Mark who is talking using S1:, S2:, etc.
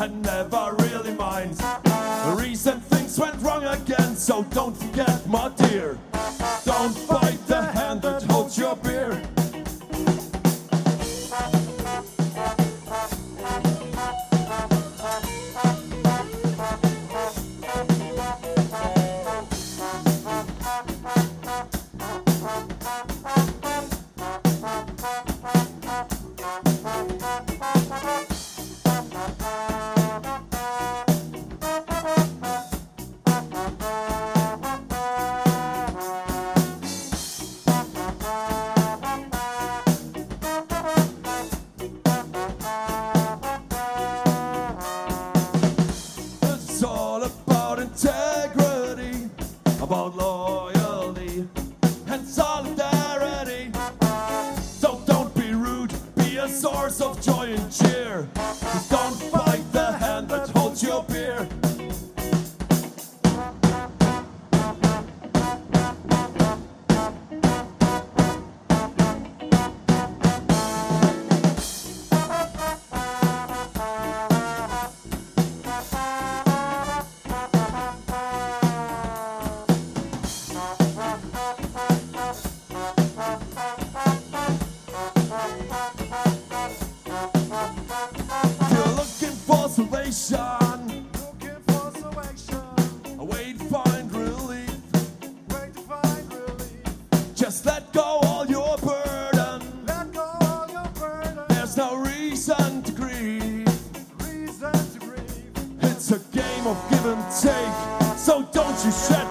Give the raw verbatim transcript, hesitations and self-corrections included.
S1: and never really minds. Recent things went wrong again, so don't forget, my dear, don't bite the hand that holds your beer. It's all about integrity, about loyalty and solidarity. So don't be rude, be a source of joy and cheer. Don't bite the hand that holds your beer. Salvation,
S2: looking for salvation,
S1: a way to find relief.
S2: way to find relief.
S1: Just let go all your burden.
S2: Let go all your burden.
S1: There's no reason to grieve.
S2: Reason to grieve.
S1: It's a game of give and take, so don't you shed